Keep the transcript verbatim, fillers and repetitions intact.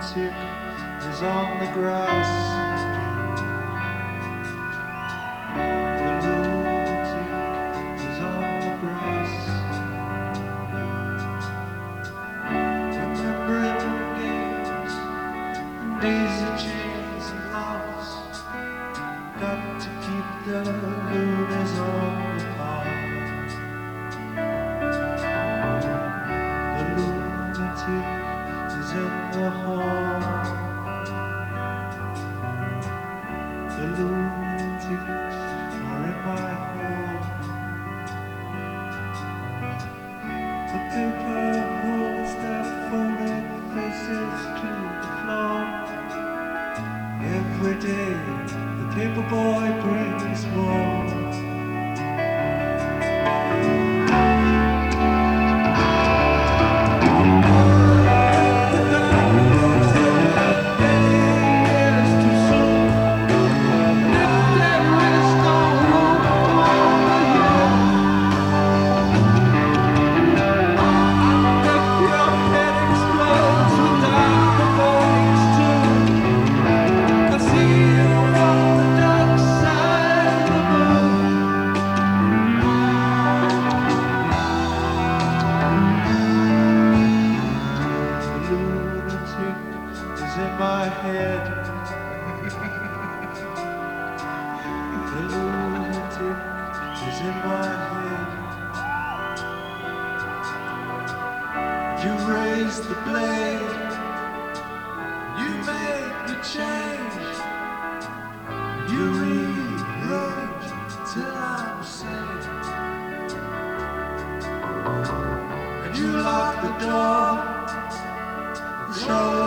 lunatic is on the grass. The lunatic is on the grass. Remembering games and daisy chains and laughs. Got to keep the loonies on the path. The lunatic is in the hall. The lunatics are in my hall. The paper holds their folded faces to the floor. Every day the paper boy brings more. In my head, the lunatic is in my head. You raised the blade, you made the change, you rearrange till I'm safe, and you lock the door, show